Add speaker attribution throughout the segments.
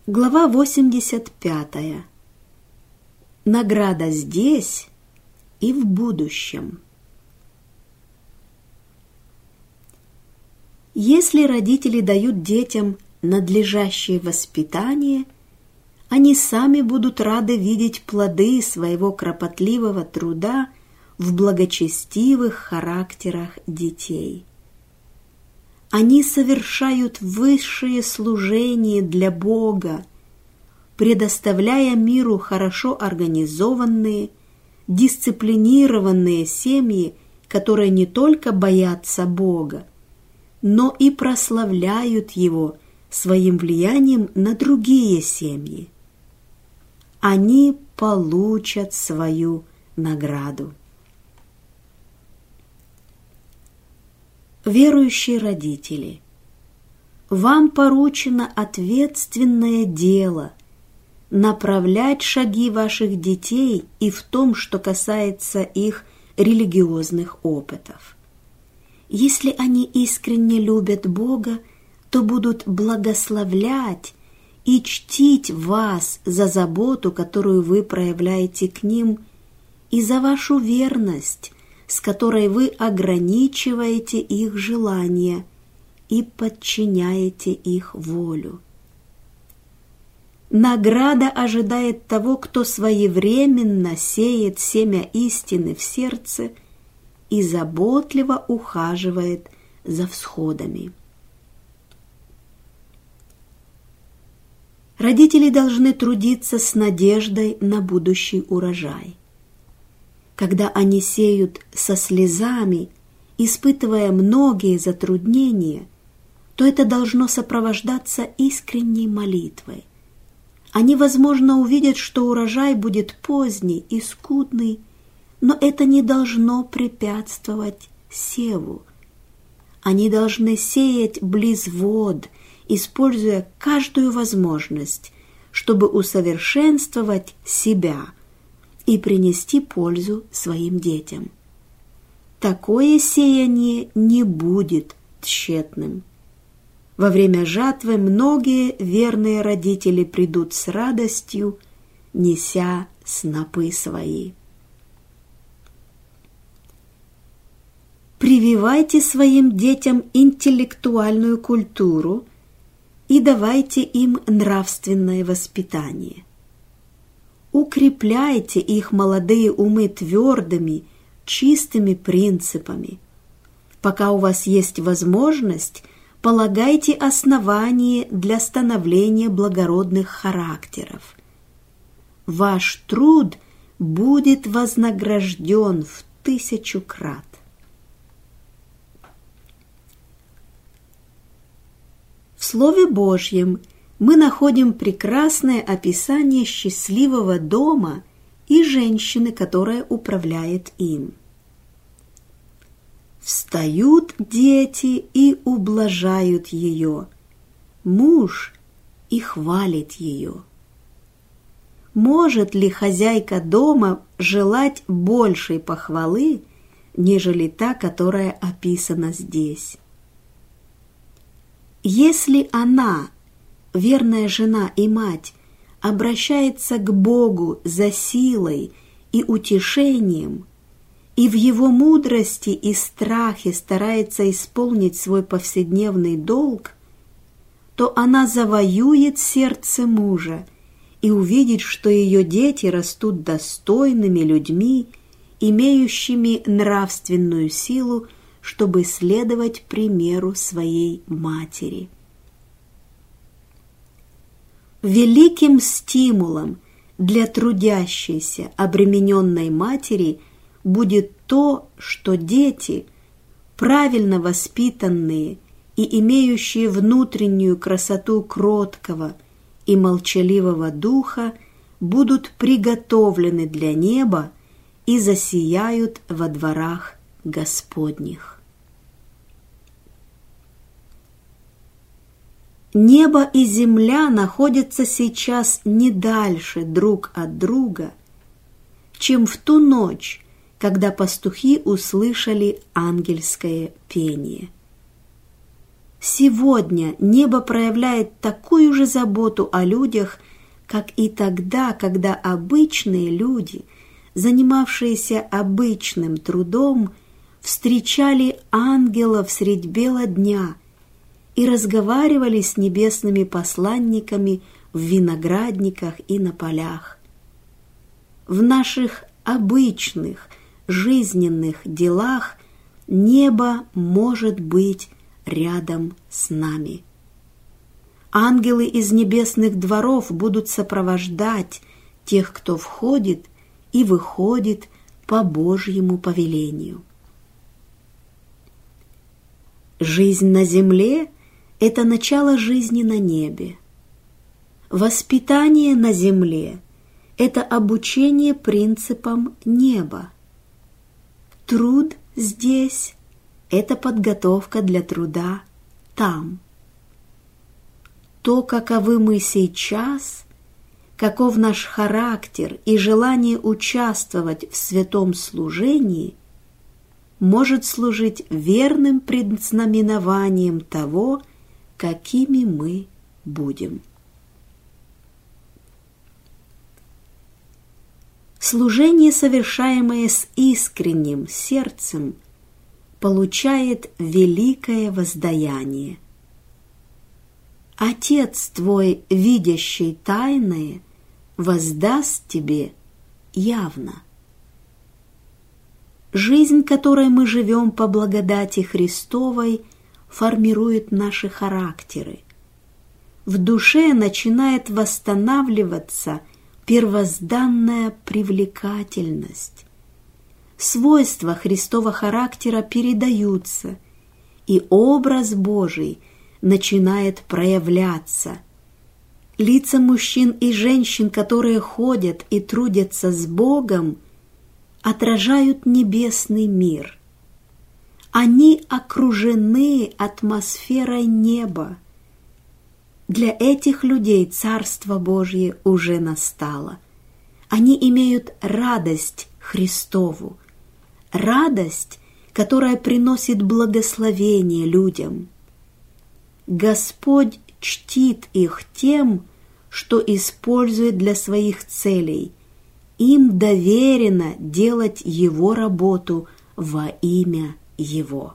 Speaker 1: Глава 85. Награда здесь и в будущем. Если родители дают детям надлежащее воспитание, они сами будут рады видеть плоды своего кропотливого труда в благочестивых характерах детей. Они совершают высшее служение для Бога, предоставляя миру хорошо организованные, дисциплинированные семьи, которые не только боятся Бога, но и прославляют Его своим влиянием на другие семьи. Они получат свою награду. Верующие родители, вам поручено ответственное дело направлять шаги ваших детей и в том, что касается их религиозных опытов. Если они искренне любят Бога, то будут благословлять и чтить вас за заботу, которую вы проявляете к ним, и за вашу верность, с которой вы ограничиваете их желания и подчиняете их волю. Награда ожидает того, кто своевременно сеет семя истины в сердце и заботливо ухаживает за всходами. Родители должны трудиться с надеждой на будущий урожай. Когда они сеют со слезами, испытывая многие затруднения, то это должно сопровождаться искренней молитвой. Они, возможно, увидят, что урожай будет поздний и скудный, но это не должно препятствовать севу. Они должны сеять близ вод, используя каждую возможность, чтобы усовершенствовать себя и принести пользу своим детям. Такое сеяние не будет тщетным. Во время жатвы многие верные родители придут с радостью, неся снопы свои. Прививайте своим детям интеллектуальную культуру и давайте им нравственное воспитание. Укрепляйте их молодые умы твердыми, чистыми принципами. Пока у вас есть возможность, полагайте основания для становления благородных характеров. Ваш труд будет вознагражден в 1000 крат. В Слове Божьем мы находим прекрасное описание счастливого дома и женщины, которая управляет им. Встают дети и ублажают ее, муж и хвалит ее. Может ли хозяйка дома желать большей похвалы, нежели та, которая описана здесь? Если она, верная жена и мать, обращается к Богу за силой и утешением, и в Его мудрости и страхе старается исполнить свой повседневный долг, то она завоюет сердце мужа и увидит, что ее дети растут достойными людьми, имеющими нравственную силу, чтобы следовать примеру своей матери. Великим стимулом для трудящейся, обремененной матери будет то, что дети, правильно воспитанные и имеющие внутреннюю красоту кроткого и молчаливого духа, будут приготовлены для неба и засияют во дворах Господних. Небо и земля находятся сейчас не дальше друг от друга, чем в ту ночь, когда пастухи услышали ангельское пение. Сегодня небо проявляет такую же заботу о людях, как и тогда, когда обычные люди, занимавшиеся обычным трудом, встречали ангелов средь бела дня и разговаривали с небесными посланниками в виноградниках и на полях. В наших обычных жизненных делах небо может быть рядом с нами. Ангелы из небесных дворов будут сопровождать тех, кто входит и выходит по Божьему повелению. Жизнь на земле – это начало жизни на небе. Воспитание на земле – это обучение принципам неба. Труд здесь – это подготовка для труда там. То, каковы мы сейчас, каков наш характер и желание участвовать в святом служении, может служить верным предзнаменованием того, какими мы будем. Служение, совершаемое с искренним сердцем, получает великое воздаяние. Отец твой, видящий тайное, воздаст тебе явно. Жизнь, которой мы живем по благодати Христовой, формирует наши характеры. В душе начинает восстанавливаться первозданная привлекательность. Свойства Христова характера передаются, и образ Божий начинает проявляться. Лица мужчин и женщин, которые ходят и трудятся с Богом, отражают небесный мир. Они окружены атмосферой неба. Для этих людей Царство Божье уже настало. Они имеют радость Христову, радость, которая приносит благословение людям. Господь чтит их тем, что использует для своих целей. Им доверено делать Его работу во имя Его.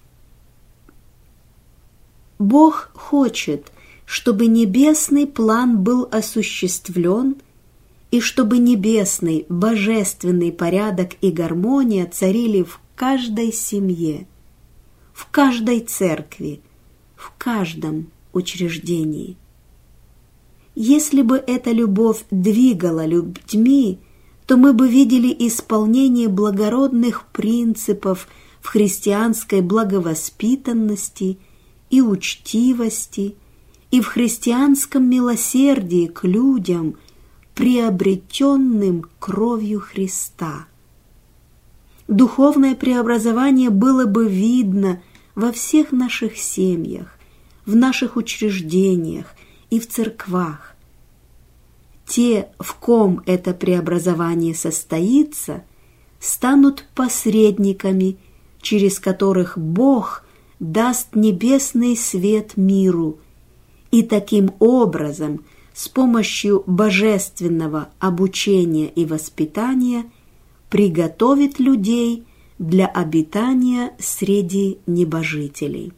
Speaker 1: Бог хочет, чтобы небесный план был осуществлен и чтобы небесный божественный порядок и гармония царили в каждой семье, в каждой церкви, в каждом учреждении. Если бы эта любовь двигала людьми, то мы бы видели исполнение благородных принципов в христианской благовоспитанности и учтивости, и в христианском милосердии к людям, приобретенным кровью Христа. Духовное преобразование было бы видно во всех наших семьях, в наших учреждениях и в церквах. Те, в ком это преобразование состоится, станут посредниками, через которых Бог даст небесный свет миру, и таким образом, с помощью божественного обучения и воспитания, приготовит людей для обитания среди небожителей.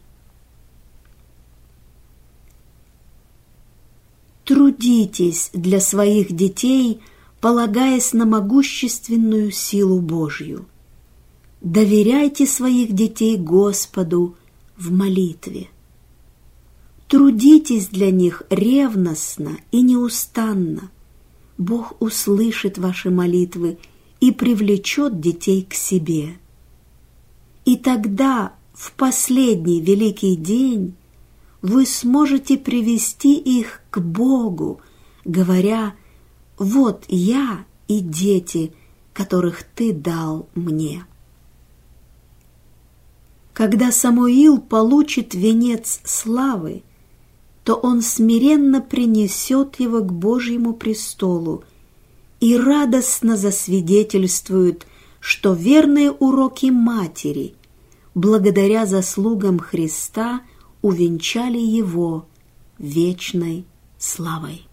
Speaker 1: Трудитесь для своих детей, полагаясь на могущественную силу Божью. Доверяйте своих детей Господу в молитве. Трудитесь для них ревностно и неустанно. Бог услышит ваши молитвы и привлечет детей к себе. И тогда, в последний великий день, вы сможете привести их к Богу, говоря: «Вот я и дети, которых Ты дал мне». Когда Самуил получит венец славы, то он смиренно принесет его к Божьему престолу и радостно засвидетельствует, что верные уроки матери, благодаря заслугам Христа, увенчали его вечной славой.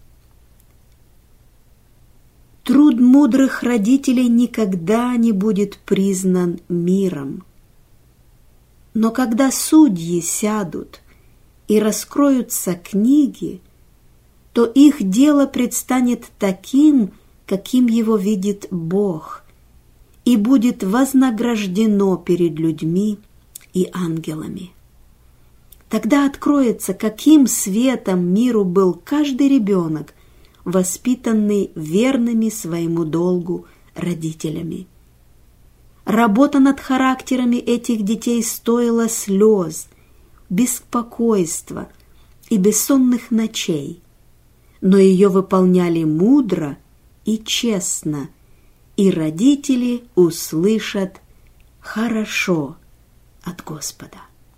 Speaker 1: Труд мудрых родителей никогда не будет признан миром. Но когда судьи сядут и раскроются книги, то их дело предстанет таким, каким его видит Бог, и будет вознаграждено перед людьми и ангелами. Тогда откроется, каким светом миру был каждый ребенок, воспитанный верными своему долгу родителями. Работа над характерами этих детей стоила слез, беспокойства и бессонных ночей, но ее выполняли мудро и честно, и родители услышат «хорошо» от Господа.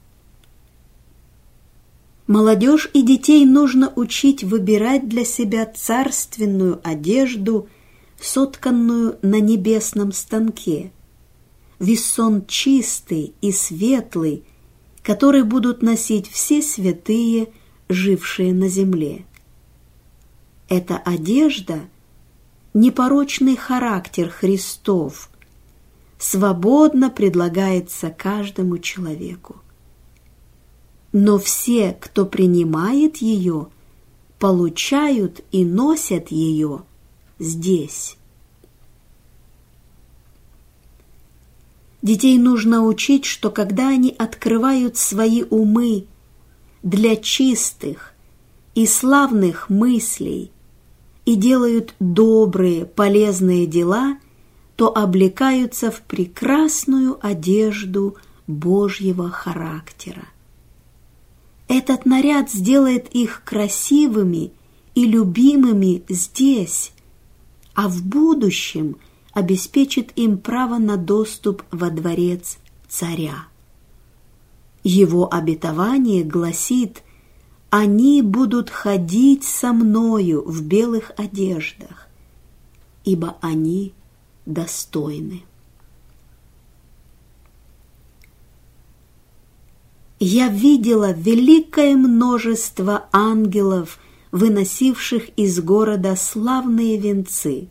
Speaker 1: Молодежь и детей нужно учить выбирать для себя царственную одежду, сотканную на небесном станке, вессон чистый и светлый, который будут носить все святые, жившие на земле. Эта одежда – непорочный характер Христов, свободно предлагается каждому человеку. Но все, кто принимает ее, получают и носят ее здесь. Детей нужно учить, что когда они открывают свои умы для чистых и славных мыслей и делают добрые, полезные дела, то облекаются в прекрасную одежду Божьего характера. Этот наряд сделает их красивыми и любимыми здесь, а в будущем обеспечит им право на доступ во дворец царя. Его обетование гласит: «Они будут ходить со мною в белых одеждах, ибо они достойны». Я видела великое множество ангелов, выносивших из города славные венцы.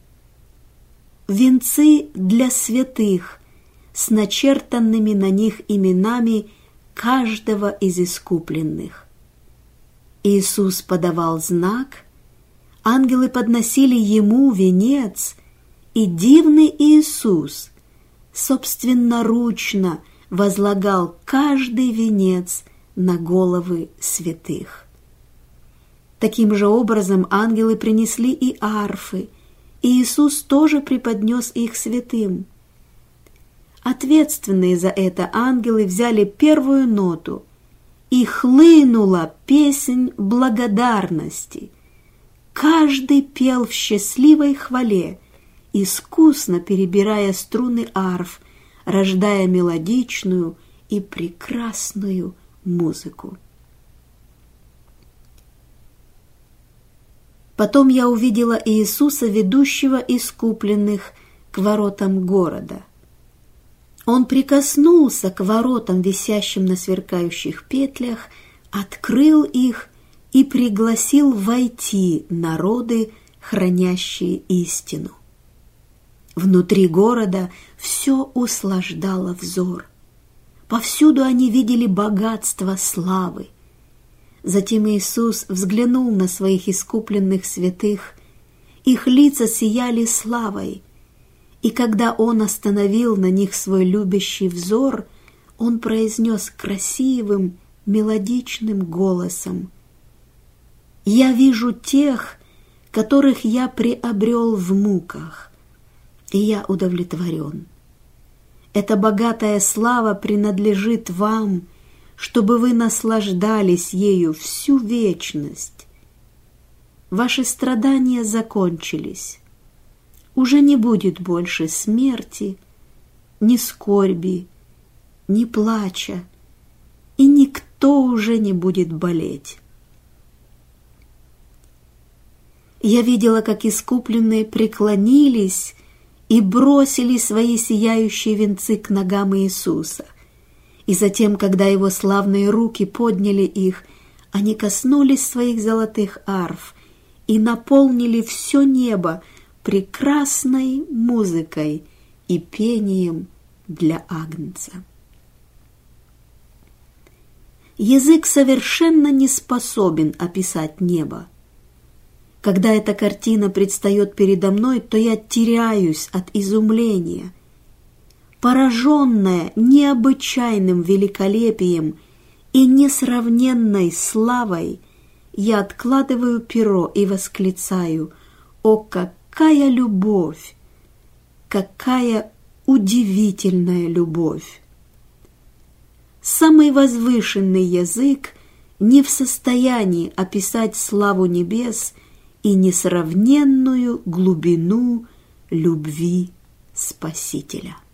Speaker 1: Венцы для святых, с начертанными на них именами каждого из искупленных. Иисус подавал знак, ангелы подносили Ему венец, и дивный Иисус собственноручно возлагал каждый венец на головы святых. Таким же образом ангелы принесли и арфы, и Иисус тоже преподнес их святым. Ответственные за это ангелы взяли первую ноту, и хлынула песнь благодарности. Каждый пел в счастливой хвале, искусно перебирая струны арф, рождая мелодичную и прекрасную музыку. Потом я увидела Иисуса, ведущего искупленных к воротам города. Он прикоснулся к воротам, висящим на сверкающих петлях, открыл их и пригласил войти народы, хранящие истину. Внутри города все услаждало взор. Повсюду они видели богатство славы. Затем Иисус взглянул на своих искупленных святых. Их лица сияли славой. И когда Он остановил на них свой любящий взор, Он произнес красивым, мелодичным голосом: «Я вижу тех, которых я приобрел в муках, и я удовлетворен. Эта богатая слава принадлежит вам, чтобы вы наслаждались ею всю вечность. Ваши страдания закончились. Уже не будет больше смерти, ни скорби, ни плача, и никто уже не будет болеть». Я видела, как искупленные преклонились и бросили свои сияющие венцы к ногам Иисуса. И затем, когда его славные руки подняли их, они коснулись своих золотых арф и наполнили все небо прекрасной музыкой и пением для Агнца. Язык совершенно не способен описать небо. Когда эта картина предстает передо мной, то я теряюсь от изумления. Пораженная необычайным великолепием и несравненной славой, я откладываю перо и восклицаю: «О, какая любовь! Какая удивительная любовь!» Самый возвышенный язык не в состоянии описать славу небес и несравненную глубину любви Спасителя.